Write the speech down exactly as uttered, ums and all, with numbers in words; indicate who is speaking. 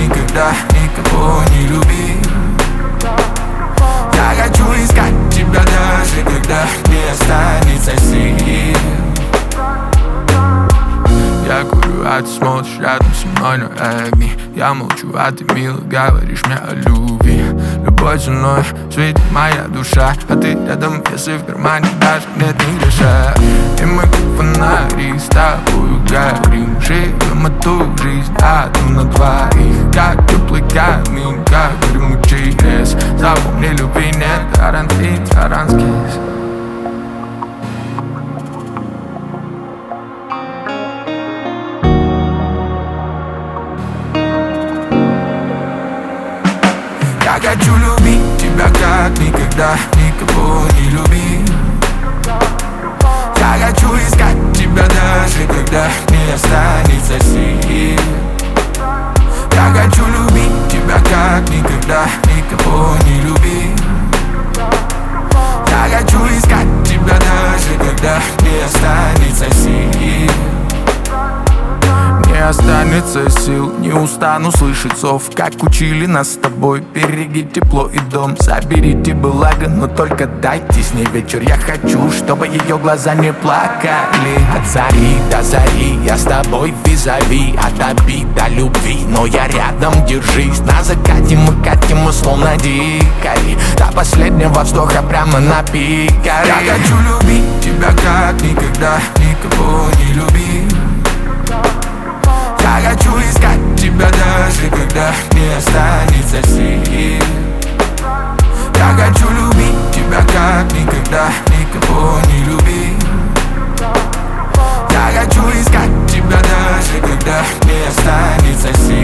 Speaker 1: никогда никого не любил. Я хочу искать тебя даже когда не останется сил. Я курю, а ты смотришь рядом со мной на огни. Я молчу, а ты мило говоришь мне о любви. Любой ценой светит моя душа, а ты рядом, если в кармане даже нет ни гроша. И мы как фонари с тобою горим, живем эту жизнь одну на двоих. Как теплый камень, как гремучий лес. Запомни, любви нет гарантий, таранский. Я хочу любить тебя как никогда никого не любил. Я хочу искать тебя даже когда не останется сил. Я хочу любить тебя как никогда никого не любил. Я хочу искать тебя даже когда не останется сил. Не останется сил, не устану слышать зов, как учили нас с тобой. Береги тепло и дом, заберите благо, но только дайте с ней вечер. Я хочу, чтобы ее глаза не плакали. От зари до зари я с тобой визави, от обид до любви, но я рядом, держись. На закате мы катим, мы словно дикари, до последнего вздоха прямо на пикаре. Я хочу любить тебя как никогда никого не любил. Я хочу искать тебя даже когда не останется сил. Я хочу любить тебя как никогда никого не любил. Я хочу искать тебя даже когда не останется сил.